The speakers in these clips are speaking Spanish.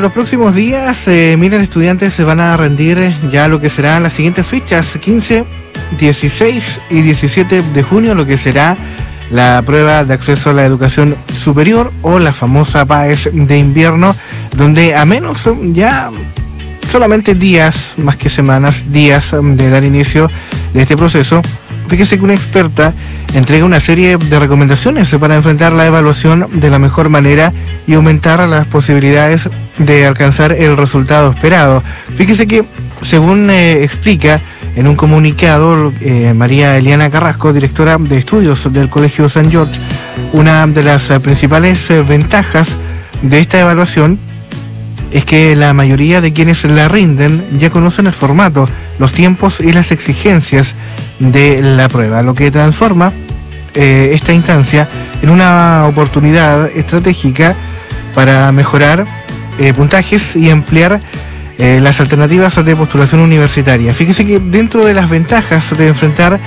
los próximos días, miles de estudiantes se van a rendir ya lo que serán las siguientes fechas, 15, 16 y 17 de junio, lo que será la prueba de acceso a la educación superior o la famosa PAES de invierno, donde a menos ya solamente días, más que semanas, días de dar inicio de este proceso, fíjese que una experta entrega una serie de recomendaciones para enfrentar la evaluación de la mejor manera y aumentar las posibilidades de alcanzar el resultado esperado. Fíjese que, según explica en un comunicado María Eliana Carrasco, directora de estudios del Colegio San George, una de las principales ventajas de esta evaluación es que la mayoría de quienes la rinden ya conocen el formato, los tiempos y las exigencias de la prueba, lo que transforma esta instancia en una oportunidad estratégica para mejorar puntajes y ampliar las alternativas de postulación universitaria. Fíjese que dentro de las ventajas de enfrentar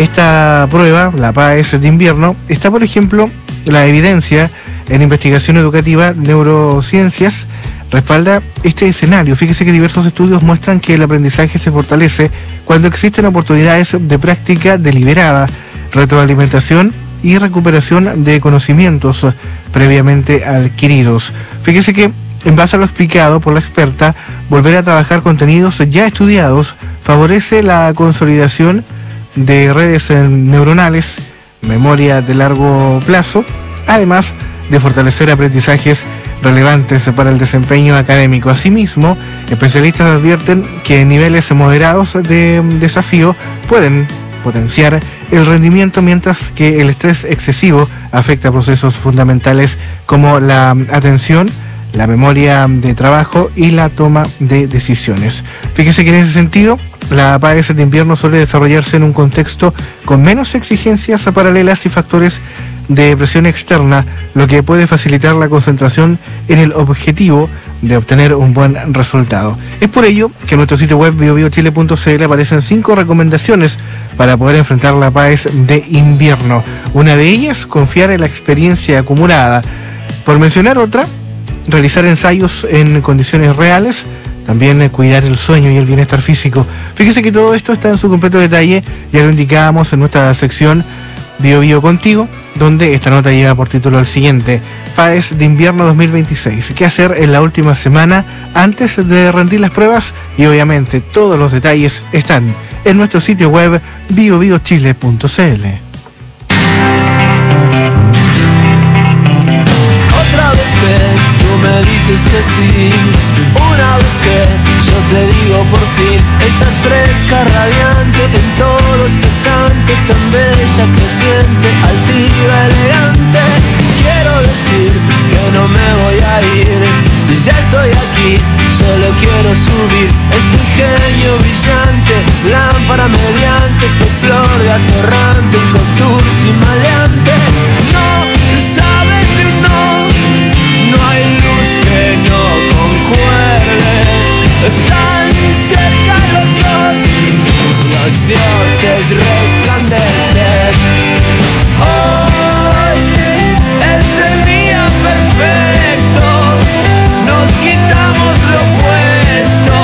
esta prueba, la PAES de invierno, está, por ejemplo, la evidencia en investigación educativa, neurociencias, respalda este escenario. Fíjese que diversos estudios muestran que el aprendizaje se fortalece cuando existen oportunidades de práctica deliberada, retroalimentación y recuperación de conocimientos previamente adquiridos. Fíjese que, en base a lo explicado por la experta, volver a trabajar contenidos ya estudiados favorece la consolidación de redes neuronales, memoria de largo plazo, además de fortalecer aprendizajes relevantes para el desempeño académico. Asimismo, especialistas advierten que niveles moderados de desafío pueden potenciar el rendimiento, mientras que el estrés excesivo afecta procesos fundamentales como la atención, la memoria de trabajo y la toma de decisiones. Fíjese que en ese sentido, la PAES de invierno suele desarrollarse en un contexto con menos exigencias paralelas y factores de presión externa, lo que puede facilitar la concentración en el objetivo de obtener un buen resultado. Es por ello que en nuestro sitio web biobiochile.cl aparecen 5 recomendaciones para poder enfrentar la PAES de invierno. Una de ellas, confiar en la experiencia acumulada. Por mencionar otra, realizar ensayos en condiciones reales. También cuidar el sueño y el bienestar físico. Fíjese que todo esto está en su completo detalle, ya lo indicábamos en nuestra sección Bio Bio Contigo, donde esta nota lleva por título el siguiente: PAES de invierno 2026. ¿Qué hacer en la última semana antes de rendir las pruebas? Y obviamente todos los detalles están en nuestro sitio web biobiochile.cl. Otra vez que tú me dices que sí, una vez que yo te digo por fin, estás fresca, radiante, en todo expectante, tan bella, creciente, altiva, elegante. Quiero decir que no me voy a ir, ya estoy aquí, solo quiero subir. Este ingenio brillante, lámpara mediante, esta flor de atorrante, un contours y maleante. No sabes de un no, no hay luz que no concuerde. Tan cerca los dos, los dioses resplandecen. Hoy es el día perfecto, nos quitamos lo puesto.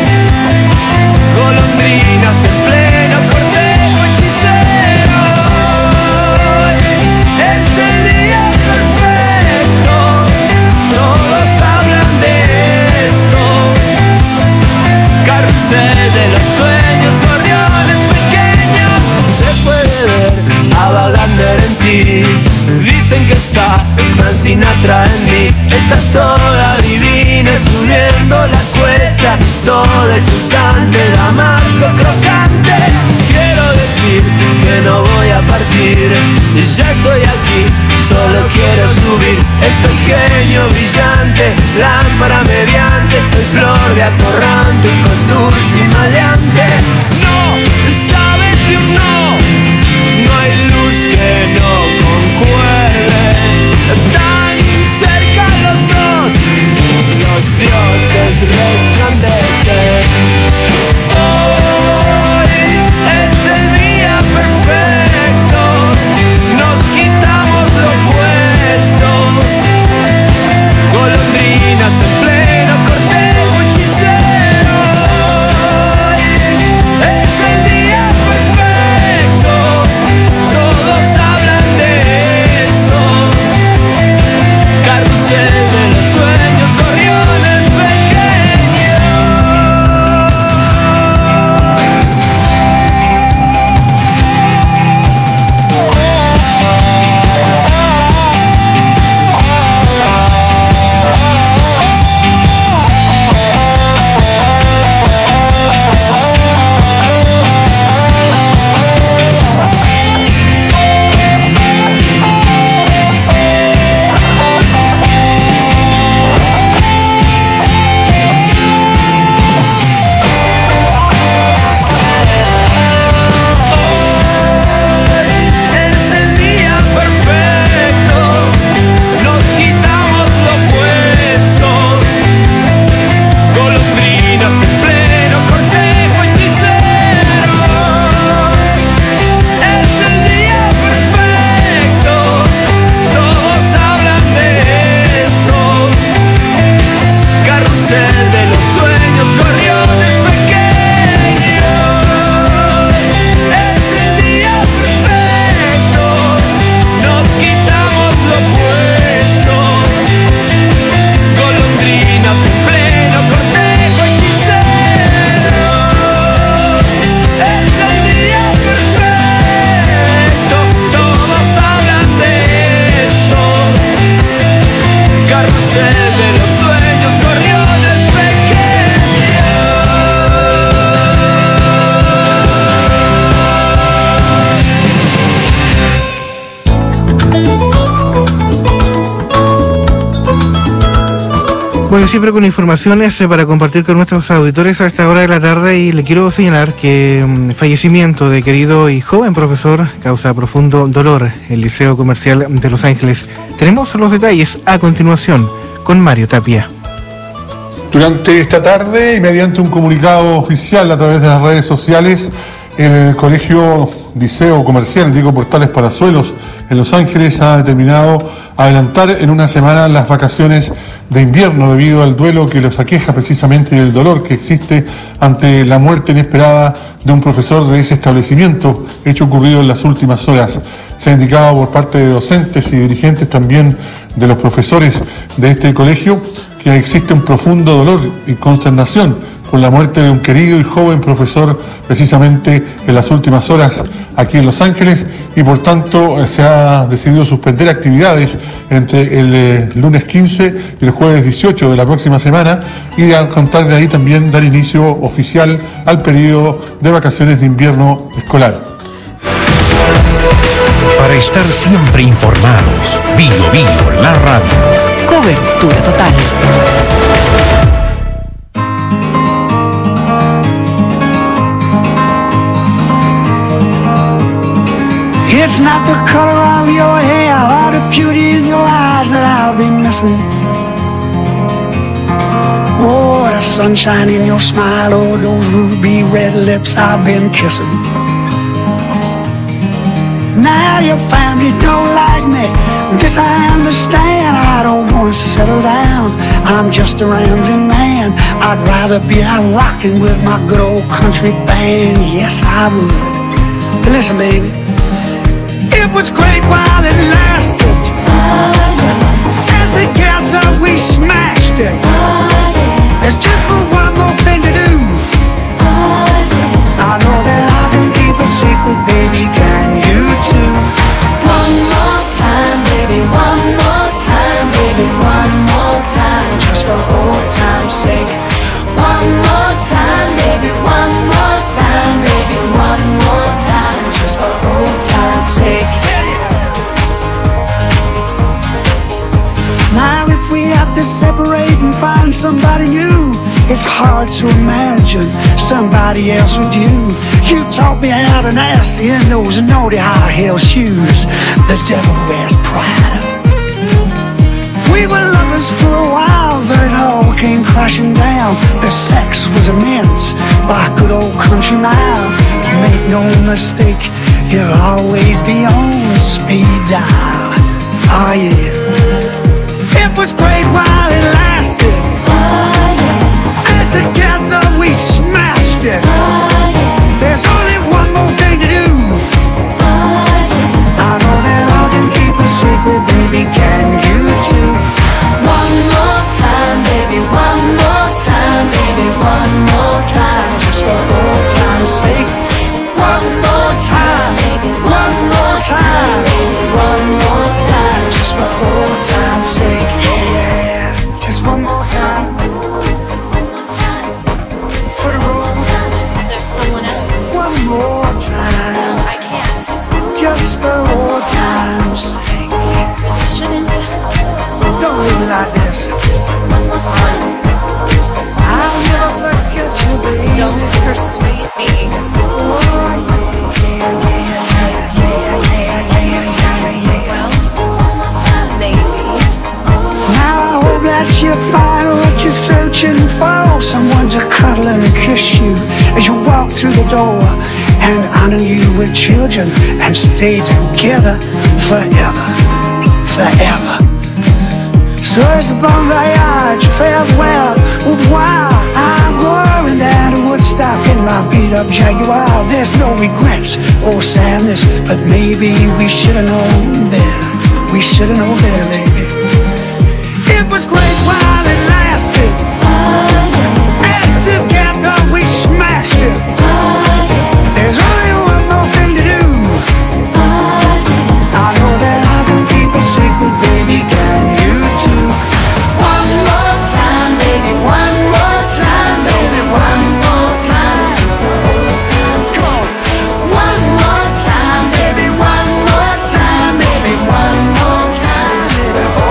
Golondrinas en pleno cortejo hechicero. Hoy es el día perfecto, todos hablan de esto. Carrusel de los sueños, gorriones pequeños, se puede ver a Wagner en ti. Dicen que está Frank Sinatra en mí. Estás toda divina subiendo la cuesta, toda exultante, damasco crocante. Quiero decir que no voy a partir, ya estoy aquí, solo quiero subir. Estoy genio brillante, lámpara mediante, estoy flor de atorrante, un contours y maleante. No sabes de un no, no hay luz que no concuerde. Tan cerca los dos, los dioses resplandecen. Hoy es el día perfecto, nos quitamos lo puesto. Golondrinas en pleno Bueno, siempre con informaciones para compartir con nuestros auditores a esta hora de la tarde, y le quiero señalar que fallecimiento de querido y joven profesor causa profundo dolor el Liceo Comercial de Los Ángeles. Tenemos los detalles a continuación con Mario Tapia. Durante esta tarde y mediante un comunicado oficial a través de las redes sociales, el Colegio Liceo Comercial Diego Portales Palazuelos en Los Ángeles ha determinado adelantar en una semana las vacaciones de invierno debido al duelo que los aqueja precisamente y el dolor que existe ante la muerte inesperada de un profesor de ese establecimiento, hecho ocurrido en las últimas horas. Se ha indicado por parte de docentes y dirigentes también de los profesores de este colegio que existe un profundo dolor y consternación por la muerte de un querido y joven profesor precisamente en las últimas horas aquí en Los Ángeles, y por tanto se ha decidido suspender actividades entre el lunes 15 y el jueves 18 de la próxima semana, y a contar de ahí también dar inicio oficial al periodo de vacaciones de invierno escolar. Para estar siempre informados, Bio la radio. Cobertura total. It's not the color of your hair or the beauty in your eyes that I'll be missing. Oh, the sunshine in your smile, oh, those ruby red lips I've been kissing. Now your family don't like me, this I understand. I don't wanna settle down, I'm just a rambling man. I'd rather be out rocking with my good old country band. Yes, I would. But listen, baby, it was great while it lasted, and together we smashed it. There's just one more thing to do. I know that I can keep a secret, baby, can you too? One more time, baby, one more time, baby, one more time, just for old time's sake. One more time, baby, one more time, baby, one more time, just for old time's sake. Now if we have to separate and find somebody new, it's hard to imagine somebody else with you. You taught me how to nasty in those naughty high heel shoes the devil wears Prada. We were lovers for a while, but it all came crashing down. The sex was immense by good old country mile. Make no mistake, you'll always be on speed dial. Oh yeah. It was great while it lasted, and together we smashed it. There's only one more thing to do. I know that I can keep a secret, baby, can you too? One more time, baby, one more time, baby, one more time, just for old time's sake. One more time, baby, one more time, baby, one more time, just for old time's sake. yeah, just one more time. For the road, There's someone else. one more time, I can't. just for old time's sake. Really shouldn't. Don't leave me like this. One more time. I'll never forget you, baby. Don't persuade me. Well, one more time, baby. Now I hope that you find what you're searching for, someone to cuddle and kiss you as you walk through the door, and honor you with children and stay together forever, forever. So it's a bon voyage, farewell, au revoir. I'm going down to Woodstock in my beat-up Jaguar. There's no regrets or sadness, but maybe we should've known better. We should've known better, baby. It was great while it lasted, and together we smashed it. There's only one more thing to do. I know that I can keep a secret, baby, can you too? One more time, baby, one more time, baby, one more time, just for old time's sake. One more time, baby, one more time, baby, one more time, baby,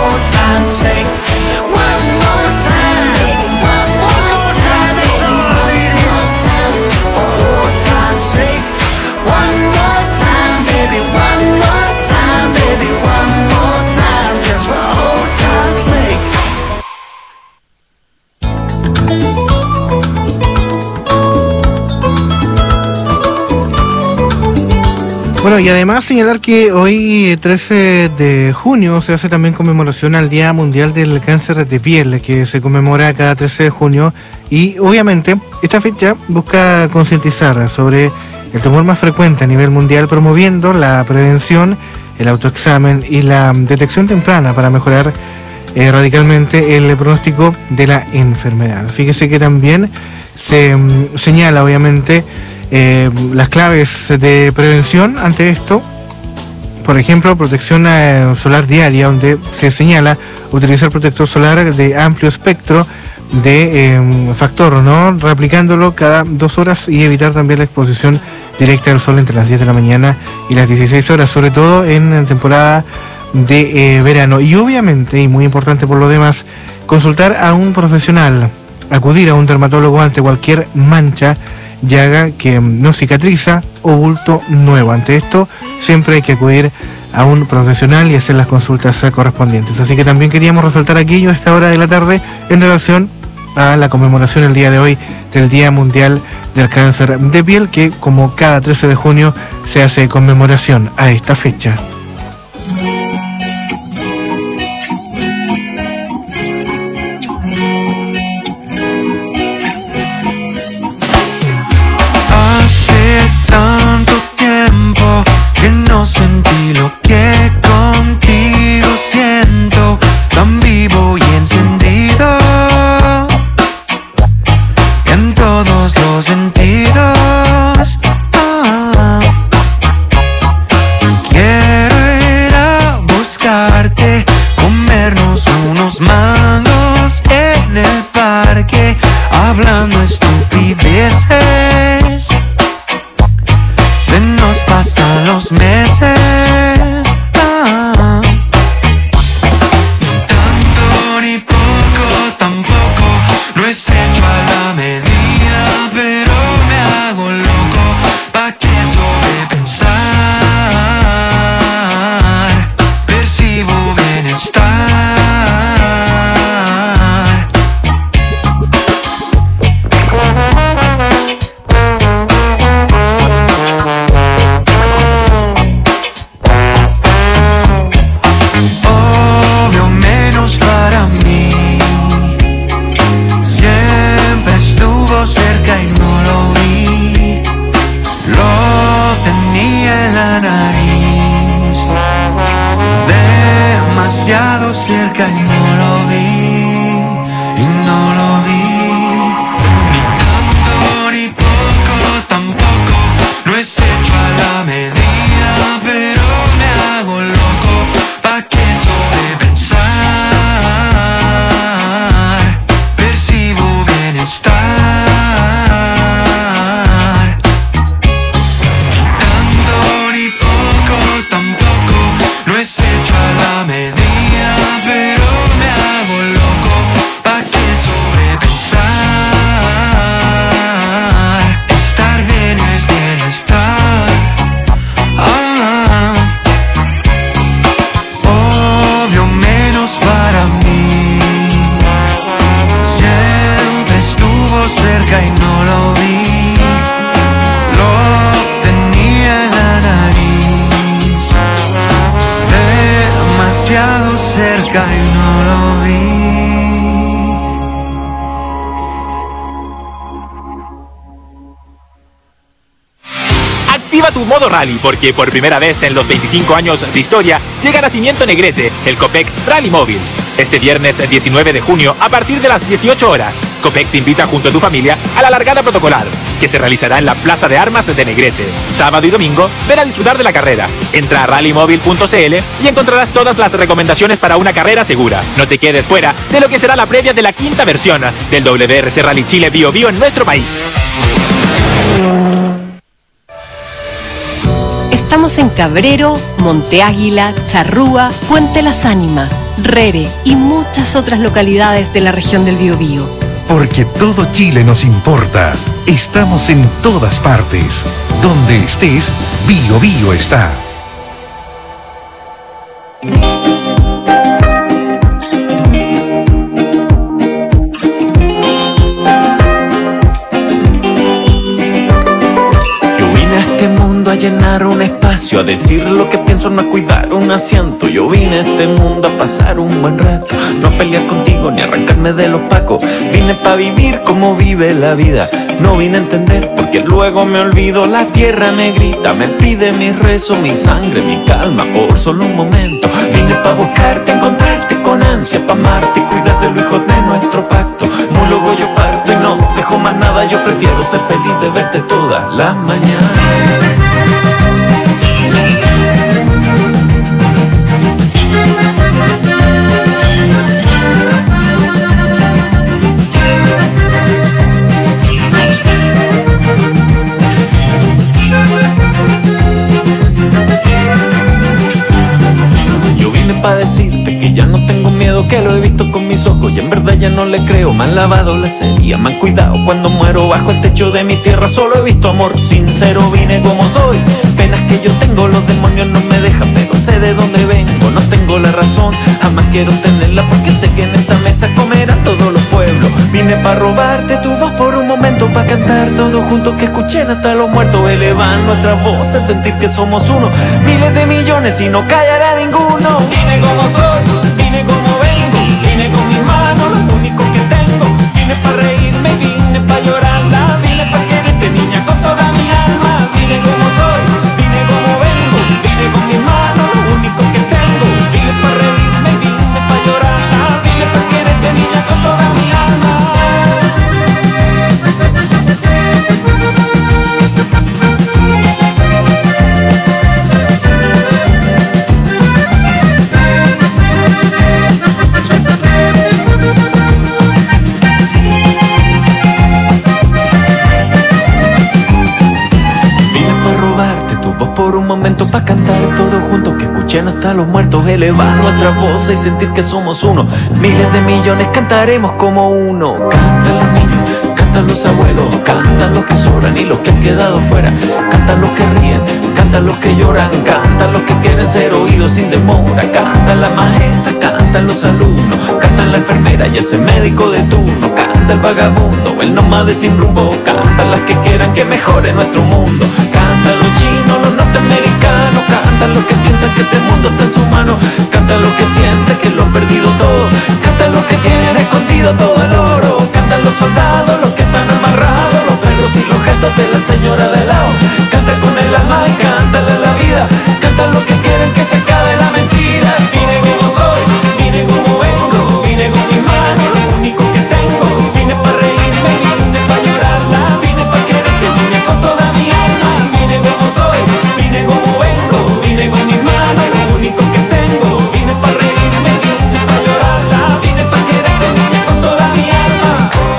Bueno, y además señalar que hoy, 13 de junio, se hace también conmemoración al Día Mundial del Cáncer de Piel, que se conmemora cada 13 de junio. Y obviamente esta fecha busca concientizar sobre el tumor más frecuente a nivel mundial, promoviendo la prevención, el autoexamen y la detección temprana para mejorar radicalmente el pronóstico de la enfermedad. Fíjese que también se señala obviamente las claves de prevención ante esto. Por ejemplo, protección solar diaria, donde se señala utilizar protector solar de amplio espectro de factor, ¿no?, replicándolo cada 2 horas, y evitar también la exposición directa al sol entre las 10 de la mañana y las 16 horas, sobre todo en temporada de verano. Y obviamente, y muy importante por lo demás, consultar a un profesional, acudir a un dermatólogo ante cualquier mancha, llaga que no cicatriza o bulto nuevo. Ante esto siempre hay que acudir a un profesional y hacer las consultas correspondientes. Así que también queríamos resaltar aquello a esta hora de la tarde en relación a la conmemoración el día de hoy del Día Mundial del Cáncer de Piel, que como cada 13 de junio se hace conmemoración a esta fecha. Tanto tiempo que no sentí lo que contigo siento, tan vivo y encendido en todos los sentidos. Quiero ir a buscarte, comernos unos mangos en el parque, hablando estupideces. Se nos pasan los meses. Tanto ni poco, tampoco lo es hecho a la medida, pero me hago loco. ¿Pa' qué sobrepensar? Percibo bienestar. Demasiado cerca y no lo vi, y no lo vi. Ni tanto ni poco, tampoco lo es hecho a la medida, pero me hago loco. ¿Pa' qué sobrepensar? Percibo bienestar. Ni tanto ni poco, tampoco lo es hecho a la medida, pero me hago loco. ¿Pa' qué sobrepensar? Estar bien es bienestar. Obvio menos para mí. Siempre estuvo cerca y no lo vi. Lo tenía en la nariz. Demasiado cerca y no lo vi. Activa tu modo rally, porque por primera vez en los 25 años de historia llega Nacimiento Negrete, el Copec Rally Móvil. Este viernes 19 de junio a partir de las 18 horas, Copec te invita junto a tu familia a la largada protocolar, que se realizará en la Plaza de Armas de Negrete. Sábado y domingo, ven a disfrutar de la carrera. Entra a rallymóvil.cl y encontrarás todas las recomendaciones para una carrera segura. No te quedes fuera de lo que será la previa de la 5ª versión del WRC Rally Chile Bio Bio en nuestro país. Estamos en Cabrero, Monte Águila, Charrúa, Puente Las Ánimas, Rere y muchas otras localidades de la región del Biobío. Porque todo Chile nos importa. Estamos en todas partes. Donde estés, Bio Bio está. llenar un espacio, a decir lo que pienso, no a cuidar un asiento. Yo vine a este mundo a pasar un buen rato, no a pelear contigo ni a arrancarme del opaco. Vine pa' vivir como vive la vida, no vine a entender porque luego me olvido. La tierra me grita, me pide mi rezo, mi sangre, mi calma por solo un momento. Vine pa' buscarte, encontrarte con ansia, pa' amarte y cuidar de los hijos de nuestro pacto. No luego yo parto y no dejo más nada, yo prefiero ser feliz de verte todas las mañanas. Pa' decirte que ya no tengo miedo, que lo he visto con mis ojos y en verdad ya no le creo. Me han lavado la sería, me han cuidado cuando muero bajo el techo de mi tierra. Solo he visto amor sincero, vine como soy. Penas que yo tengo, los demonios no me dejan, pero sé de dónde vengo. No tengo la razón, jamás quiero tenerla, porque sé que en esta mesa comerán todos los pueblos. Vine pa' robarte tu voz por un momento, pa' cantar todos juntos, que escuchen hasta los muertos. Elevar nuestras voces, sentir que somos uno, miles de millones y no callará ninguno. Vine como soy, vine como vengo, vine con mis manos, lo único que tengo. Vine pa' reírme, vine pa' llorarla, vine pa' quererte, niña, con toda mi alma. Vine como soy, vine como vengo, vine con mis manos, lo único que tengo. Vine pa' reírme, vine pa' llorarla, vine pa' quererte, niña, con toda mi alma. Por un momento pa' cantar todos juntos, que escuchen hasta los muertos, elevar nuestra voz y sentir que somos uno. Miles de millones cantaremos como uno. Cantan los niños, cantan los abuelos, cantan los que sobran y los que han quedado fuera. Cantan los que ríen, cantan los que lloran, cantan los que quieren ser oídos sin demora. Cantan la maestra, cantan los alumnos, cantan la enfermera y ese médico de turno. Canta el vagabundo, el nómade sin rumbo, cantan las que quieran que mejore nuestro mundo. Cantan los chinos, los norteamericanos, cantan los que piensan que este mundo está en su mano. Cantan los que sienten que lo han perdido todo, cantan los que tienen escondido todo el oro. Cantan los soldados, los que están amarrados, los perros y los gestos de la señora de lado. Cantan con el alma y cántale la vida, cantan los que quieren que se acabe la mentira. Vine como soy, vine como vengo, vine con mis manos, lo único que tengo. Vine pa' reírme, vine pa' llorarla, vine pa' quererte, niña, con toda mi alma. Vine como soy, vine como vengo, vine con mis manos, lo único que tengo. Vine pa' reírme, vine pa' llorarla, vine pa' quererte, niña, con toda mi alma.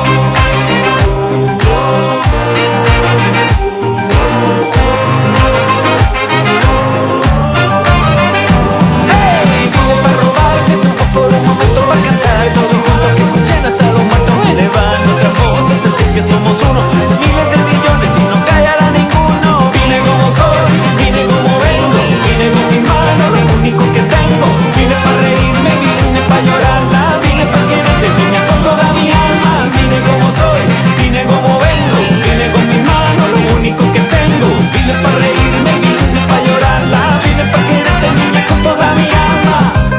Hey, vine pa' robarte tu voz por un momento, pa' cantar todos juntos, que escuchen hasta los muertos. Elevar nuestras voces, sentir que somos uno, miles de millones y no callará ninguno. Vine como soy, vine como vengo, vine con mis manos, lo único que tengo. Vine pa' reírme, vine pa' llorarla, vine pa' quererte, niña, con toda mi alma. Vine como soy, vine como vengo, vine con mis manos, lo único que tengo. Vine pa' reírme, vine pa' llorarla, vine pa' quererte, niña, con toda mi alma.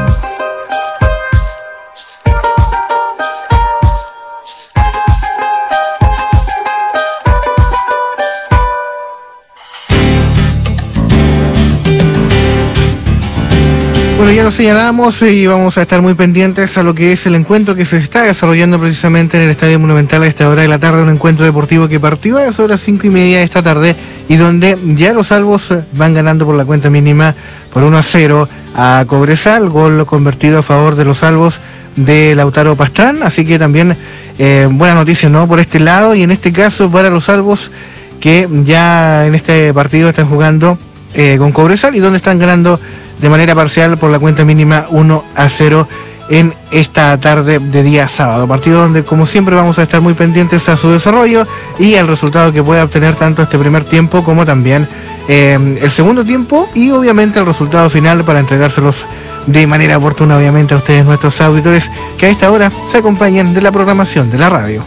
Bueno, ya lo señalamos y vamos a estar muy pendientes a lo que es el encuentro que se está desarrollando precisamente en el Estadio Monumental a esta hora de la tarde, un encuentro deportivo que partió a las horas 5:30 de esta tarde y donde ya los Albos van ganando por la cuenta mínima por 1-0 a Cobresal, gol convertido a favor de los Albos de Lautaro Pastrán, así que también buena noticia, ¿no?, por este lado, y en este caso para los Albos que ya en este partido están jugando con Cobresal y donde están ganando de manera parcial por la cuenta mínima 1-0 en esta tarde de día sábado. Partido donde, como siempre, vamos a estar muy pendientes a su desarrollo y al resultado que pueda obtener tanto este primer tiempo como también el segundo tiempo, y obviamente el resultado final para entregárselos de manera oportuna, obviamente, a ustedes, nuestros auditores, que a esta hora se acompañan de la programación de la radio.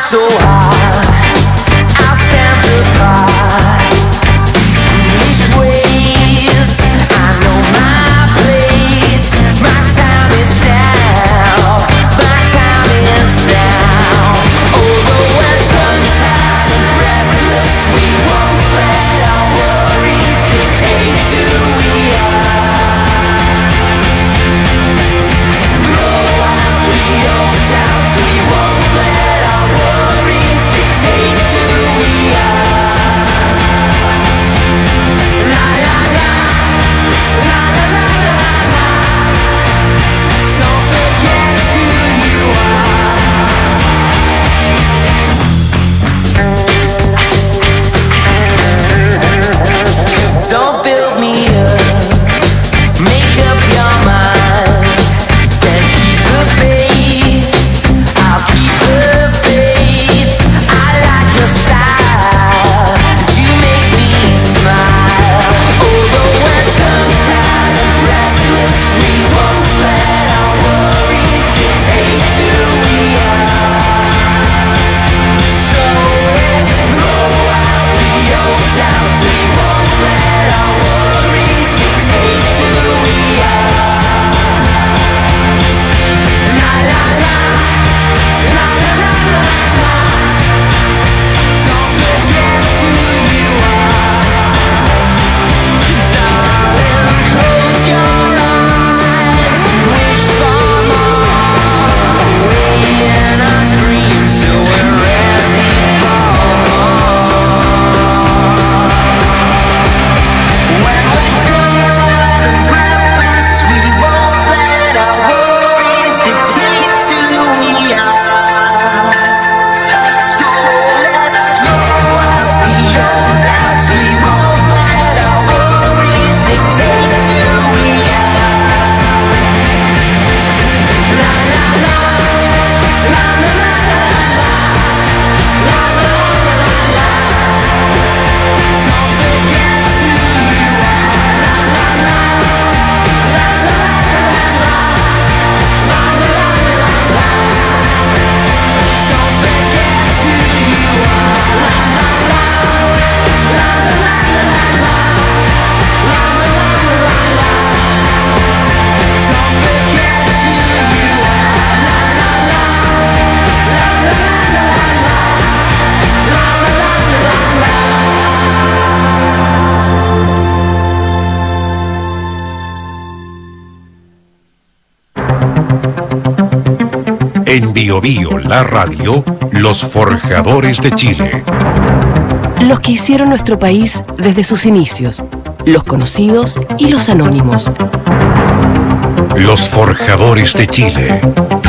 so high, I'll stand apart. These foolish ways, I know my place. My time is now, my time is now. Although we're tongue-tied and breathless, we won't let our worries dictate who we are. Throw out the old doubts, we won't let our worries dictate who we are. La la la, la la la la la. Don't forget who you are. Don't build me up, make up your mind, then keep the faith. I'll keep the faith. I like your style, you make me smile. Although we're tongue-tied and breathless, we won't let our worries dictate who we are. So let's throw out the old doubts, we won't let our worries dictate who we are. La la la, la la la la la. Don't forget who you are. Darling, close your eyes and wish for more. Away in our dreams till we're ready for more. When we're tongue-tied and breathless, we won't let our worries dictate who we are. So let's throw out the old doubts, we won't let our worries dictate who we are. La la la, la la la la la, la la la la la. Don't forget who you are. La la la, la la la la la, la la la la la. Don't forget who you are. La la la, la la la la la, la la la la la. Don't forget who you are. La la la, la la la la la, la la la la. En Bio Bio, la radio, los forjadores de Chile. Los que hicieron nuestro país desde sus inicios, los conocidos y los anónimos. Los forjadores de Chile.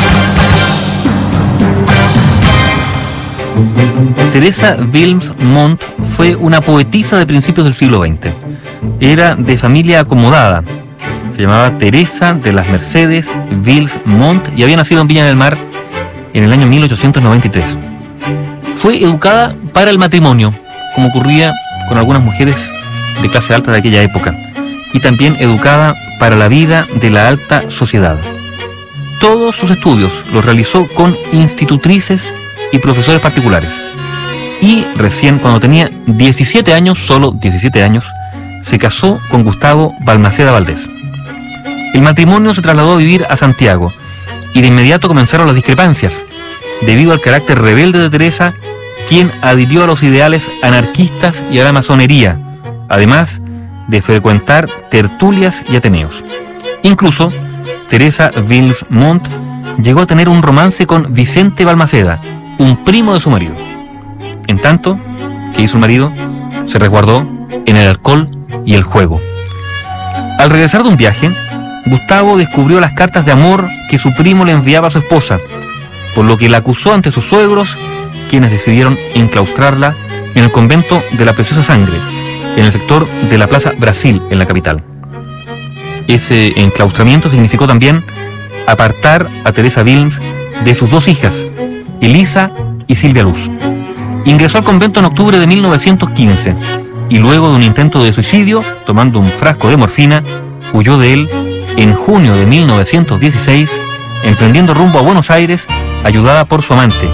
Teresa Wilms Montt fue una poetisa de principios del siglo XX. Era de familia acomodada. Se llamaba Teresa de las Mercedes Wilms Montt y había nacido en Viña del Mar en el año 1893. Fue educada para el matrimonio, como ocurría con algunas mujeres de clase alta de aquella época, y también educada para la vida de la alta sociedad. Todos sus estudios los realizó con institutrices y profesores particulares. Y recién cuando tenía 17 años, solo 17 años, se casó con Gustavo Balmaceda Valdés. El matrimonio se trasladó a vivir a Santiago y de inmediato comenzaron las discrepancias, debido al carácter rebelde de Teresa, quien adhirió a los ideales anarquistas y a la masonería, además de frecuentar tertulias y ateneos. Incluso, Teresa Wilms Montt llegó a tener un romance con Vicente Balmaceda, un primo de su marido. En tanto, ¿qué hizo el marido? Se resguardó en el alcohol y el juego. Al regresar de un viaje, Gustavo descubrió las cartas de amor que su primo le enviaba a su esposa, por lo que la acusó ante sus suegros, quienes decidieron enclaustrarla en el convento de la Preciosa Sangre, en el sector de la Plaza Brasil, en la capital. Ese enclaustramiento significó también apartar a Teresa Wilms de sus dos hijas, Elisa y Silvia Luz. Ingresó al convento en octubre de 1915 y luego de un intento de suicidio, tomando un frasco de morfina, huyó de él en junio de 1916, emprendiendo rumbo a Buenos Aires, ayudada por su amante,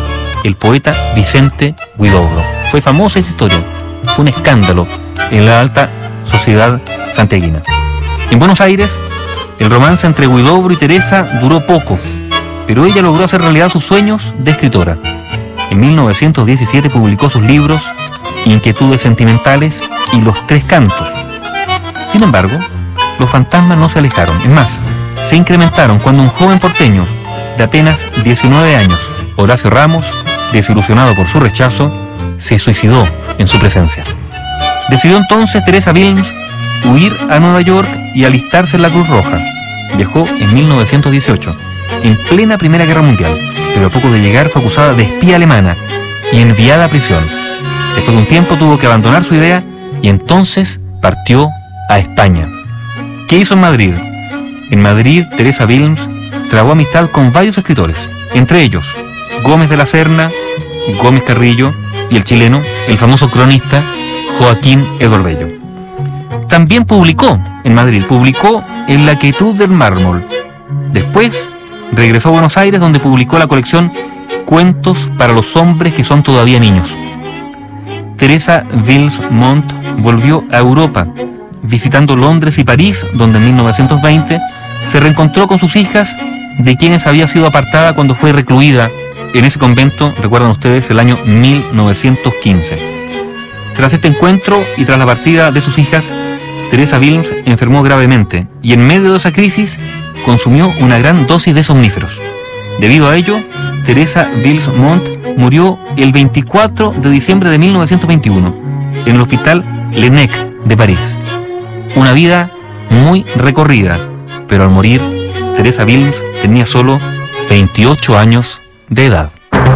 el poeta Vicente Huidobro. Fue famosa esta historia, fue un escándalo en la alta sociedad santiaguina. En Buenos Aires, el romance entre Huidobro y Teresa duró poco, pero ella logró hacer realidad sus sueños de escritora. En 1917 publicó sus libros Inquietudes sentimentales y Los Tres Cantos. Sin embargo, los fantasmas no se alejaron, es más, se incrementaron cuando un joven porteño de apenas 19 años, Horacio Ramos, desilusionado por su rechazo, se suicidó en su presencia. Decidió entonces Teresa Wilms huir a Nueva York y alistarse en la Cruz Roja. Viajó en 1918, en plena Primera Guerra Mundial, pero a poco de llegar fue acusada de espía alemana y enviada a prisión. Después de un tiempo tuvo que abandonar su idea y entonces partió a España. ¿Qué hizo en Madrid? En Madrid, Teresa Wilms trabó amistad con varios escritores, entre ellos Gómez de la Serna, Gómez Carrillo y el chileno, el famoso cronista Joaquín Edward Bello. También publicó en Madrid, publicó En la quietud del mármol. Después regresó a Buenos Aires, donde publicó la colección Cuentos para los hombres que son todavía niños. Teresa Wilms Montt volvió a Europa, visitando Londres y París, donde en 1920 se reencontró con sus hijas, de quienes había sido apartada cuando fue recluida en ese convento, recuerdan ustedes, el año 1915. Tras este encuentro y tras la partida de sus hijas, Teresa Wilms enfermó gravemente y en medio de esa crisis consumió una gran dosis de somníferos. Debido a ello, Teresa Wilms Montt murió el 24 de diciembre de 1921 en el Hospital Laennec de París. Una vida muy recorrida, pero al morir, Teresa Wilms tenía solo 28 años de edad.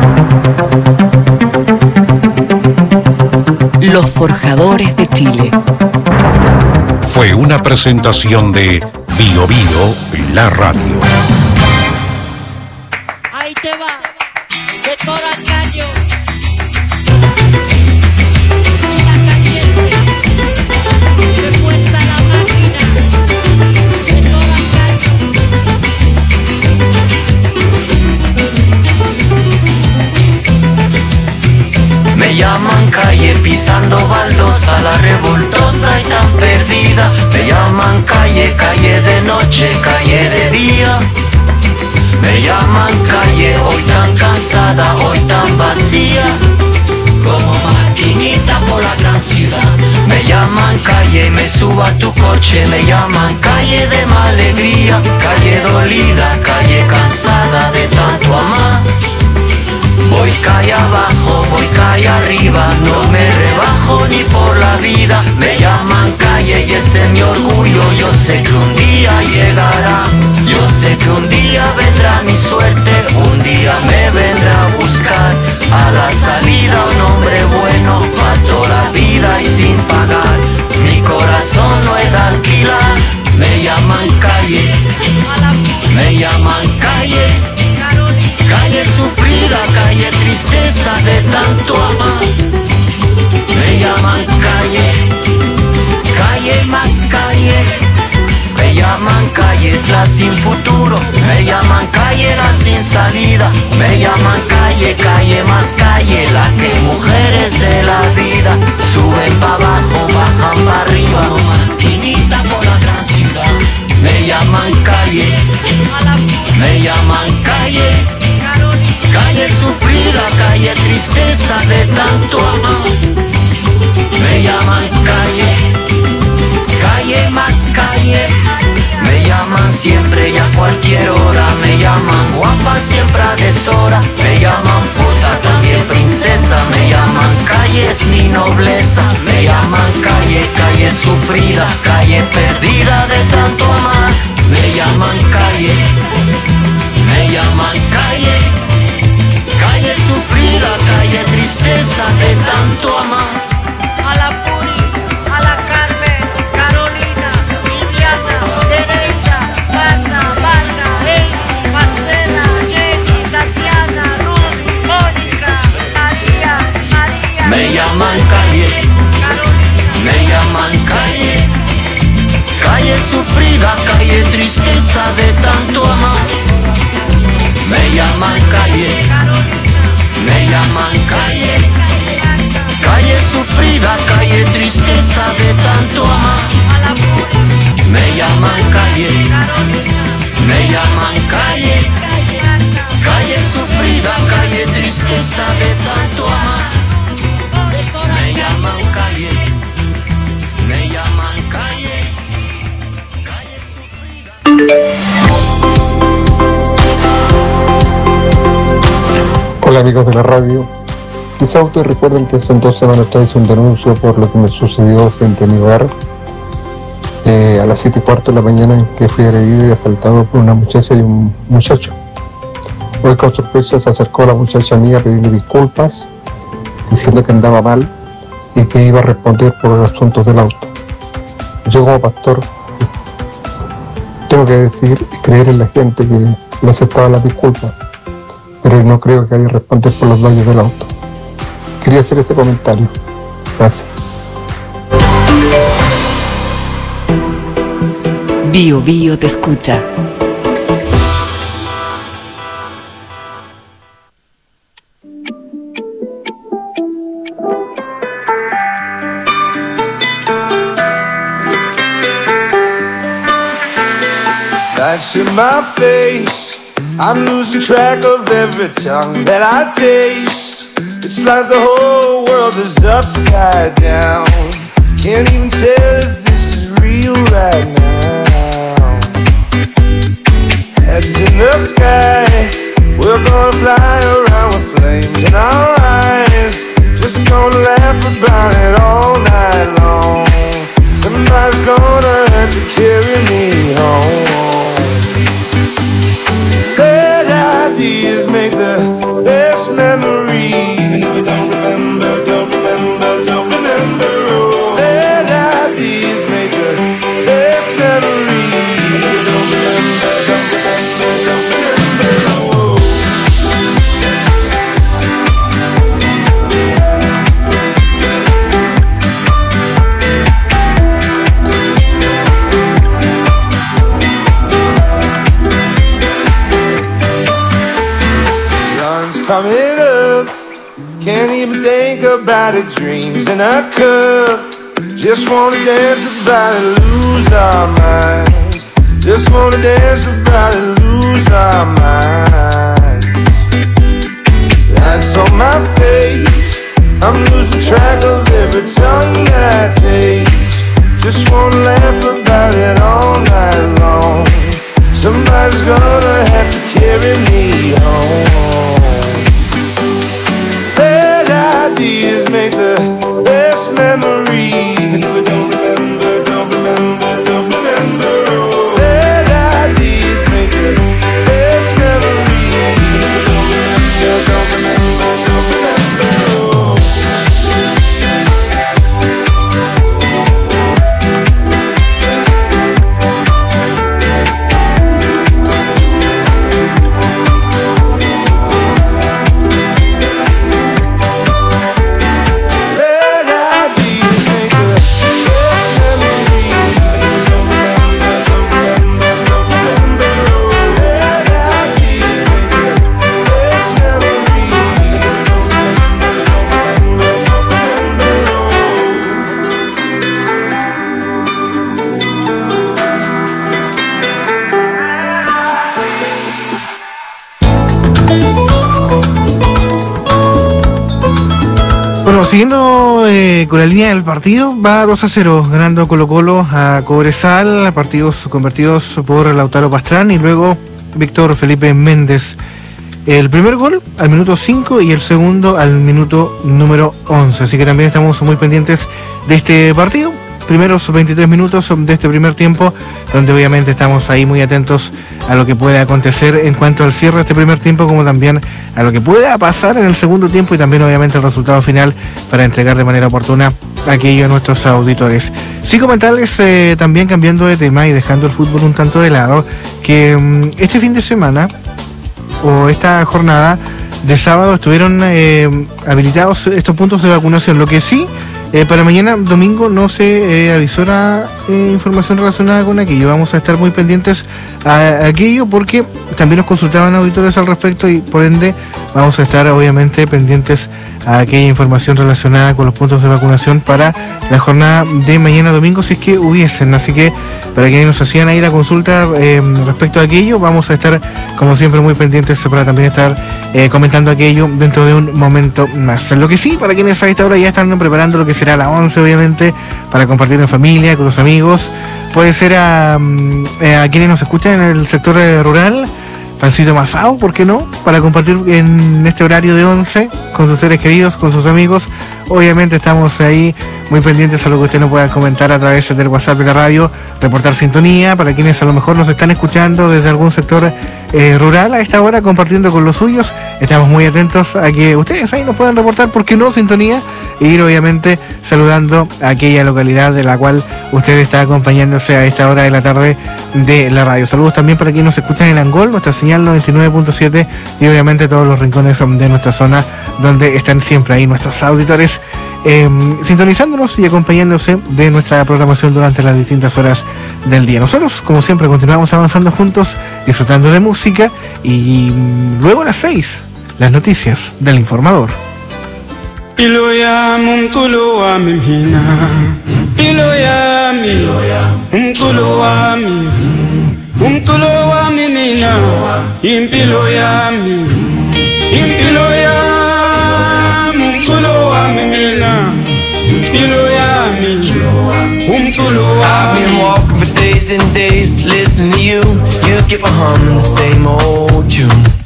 Los Forjadores de Chile. Fue una presentación de Bio Bio, la radio. Ahí te va, de Toracaño. Está caliente, se fuerza la máquina. De Toracaño. Me llaman calle pisando baldosa, la revoltosa y tan perdida. Me llaman calle, calle de noche, calle de día. Me llaman calle, hoy tan cansada, hoy tan vacía, como maquinita por la gran ciudad. Me llaman calle, me subo a tu coche. Me llaman calle de mala alegría, calle dolida, calle cansada de tanto amar. Voy calle abajo, voy calle arriba, no me rebajo ni por la vida. Me llaman calle y ese es mi orgullo. Yo sé que un día llegará, yo sé que un día vendrá mi suerte. Un día me vendrá a buscar a la salida un hombre bueno para toda la vida y sin pagar. Mi corazón no es de alquilar. Me llaman calle, me llaman calle. Calle sufrida, calle tristeza de tanto amar. Me llaman calle, calle más calle. Me llaman calle la sin futuro. Me llaman calle la sin salida. Me llaman calle, calle más calle. La que mujeres de la vida suben para abajo, bajan para arriba, como maquinita por la gran ciudad. Me llaman calle, me llaman calle. Calle sufrida, calle tristeza de tanto amar. Me llaman calle, calle más calle. Me llaman siempre y a cualquier hora. Me llaman guapa siempre a deshora. Me llaman puta, también princesa. Me llaman calle, es mi nobleza. Me llaman calle, calle sufrida, calle perdida de tanto amar. Me llaman calle, me llaman calle. Calle sufrida, calle tristeza de tanto amar. A la Puri, a la Carmen, Carolina, Viviana, Teresa, Pasa, Eli, Marcela, Jenny, Tatiana, Rudy, Mónica, María, María. Me llaman calle, me llaman calle. Calle sufrida, calle tristeza de tanto amar. Me llaman calle, me Me llaman calle, calle sufrida, calle tristeza de tanto amar. Me llaman calle, me llaman calle, calle sufrida, calle tristeza de tanto amar. Me llaman calle, me llaman calle, calle sufrida. Hola amigos de la radio, quizá ustedes recuerden que hace 2 semanas hice un denuncio por lo que me sucedió frente a mi hogar a las 7:15 de la mañana, en que fui agredido y asaltado por una muchacha y un muchacho. Hoy con sorpresa se acercó la muchacha mía a pedirme disculpas, diciendo que andaba mal y que iba a responder por los asuntos del auto. Yo como pastor tengo que decir y creer en la gente que le aceptaba las disculpas, pero no creo que haya que responder por los daños del auto. Quería hacer ese comentario. Gracias. Bio Bio te escucha. That's in my face. I'm losing track of every tongue that I taste. It's like the whole world is upside down. Can't even tell if this is real right now. Heads in the sky, we're gonna fly around with flames in our eyes. Just gonna laugh about it all night long. Somebody's gonna have to carry me home. Bad ideas make the best memories. And if we don't remember, don't remember, don't remember. Oh, bad ideas make the best memories. And if we don't remember, don't remember, don't remember. Oh. Coming up, can't even think about it. Dreams in a cup, just wanna dance about it, lose our minds. Just wanna dance about it, lose our minds. Lights on my face, I'm losing track of every tongue that I taste. Just wanna laugh about it all night long. Somebody's gonna have to carry me home. Ideas make the best memories. And if we don't remember, don't remember, don't remember. Oh, bad ideas make the best memories. And if we don't remember, don't remember, don't remember. Oh. Bueno, siguiendo con la línea del partido, va 2-0 ganando Colo-Colo a Cobresal, partidos convertidos por Lautaro Pastrán y luego Víctor Felipe Méndez. El primer gol al minuto 5 y el segundo al minuto número 11, así que también estamos muy pendientes de este partido. Primeros 23 minutos de este primer tiempo, donde obviamente estamos ahí muy atentos a lo que puede acontecer en cuanto al cierre de este primer tiempo, como también a lo que pueda pasar en el segundo tiempo y también obviamente el resultado final para entregar de manera oportuna aquello a nuestros auditores. Sí, comentarles también, cambiando de tema y dejando el fútbol un tanto de lado, que este fin de semana o esta jornada de sábado estuvieron habilitados estos puntos de vacunación. Lo que sí Para mañana domingo no se avisora información relacionada con aquello. Vamos a estar muy pendientes a aquello porque también nos consultaban auditores al respecto y por ende vamos a estar obviamente pendientes a aquella información relacionada con los puntos de vacunación para la jornada de mañana domingo si es que hubiesen. Así que para quienes nos hacían ahí la consulta respecto a aquello, vamos a estar como siempre muy pendientes para también estar comentando aquello dentro de un momento más. Lo que sí, para quienes a esta hora ya están preparando lo que será la 11 obviamente, para compartir en familia, con los amigos, puede ser a quienes nos escuchan en el sector rural, pancito masao, ¿por qué no? Para compartir en este horario de 11 con sus seres queridos, con sus amigos. Obviamente estamos ahí muy pendientes a lo que usted nos pueda comentar a través del WhatsApp de la radio, reportar sintonía, para quienes a lo mejor nos están escuchando desde algún sector rural a esta hora, compartiendo con los suyos. Estamos muy atentos a que ustedes ahí nos puedan reportar, ¿por qué no? Sintonía, e ir obviamente saludando a aquella localidad de la cual usted está acompañándose a esta hora de la tarde de la radio. Saludos también para quienes nos escuchan en Angol, nuestra señal 99.7 y obviamente todos los rincones de nuestra zona donde están siempre ahí nuestros auditores sintonizándonos y acompañándose de nuestra programación durante las distintas horas del día. Nosotros, como siempre, continuamos avanzando juntos, disfrutando de música y luego a las 6, las noticias del informador. I've been walking for days and days, listening to you. You keep on humming the same old tune.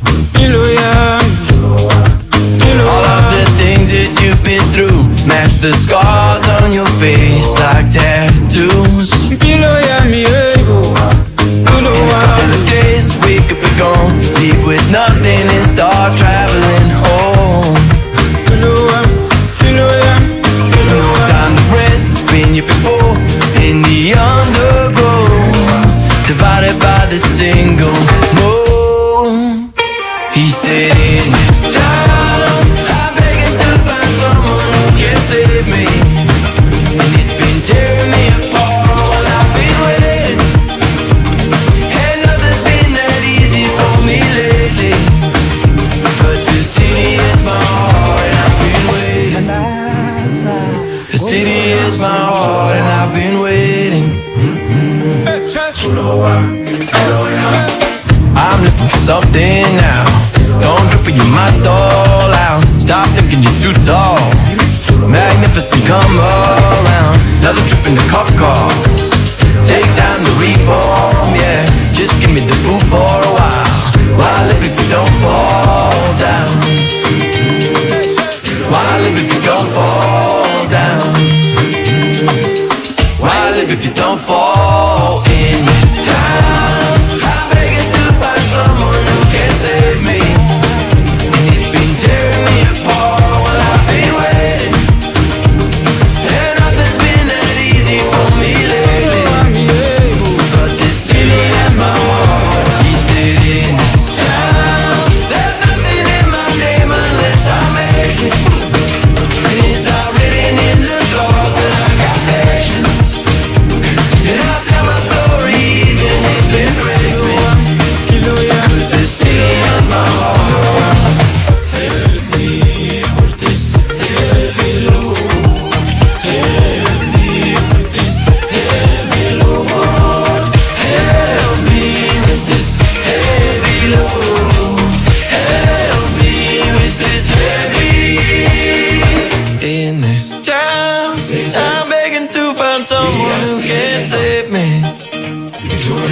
All of the things that you've been through match the scars on your face like tattoos. In a couple of days we could be gone, leave with nothing and start traveling home. No time to rest, been here before, in the undergrowth, divided by the single moon. He said in this town, I'm begging to find someone who can save me, and it's been tearing me apart while I've been waiting, and nothing's been that easy for me lately, but the city is my heart and I've been waiting. The city is my heart and I've been waiting. I'm looking for something now. Don't trip or you might stall out. Stop thinking you're too tall. Magnificent, come around. Another trip in the cop car. Take time to reform, yeah. Just give me the food for a while. Why live if you don't fall down? Why live if you don't fall down? Why live if you don't fall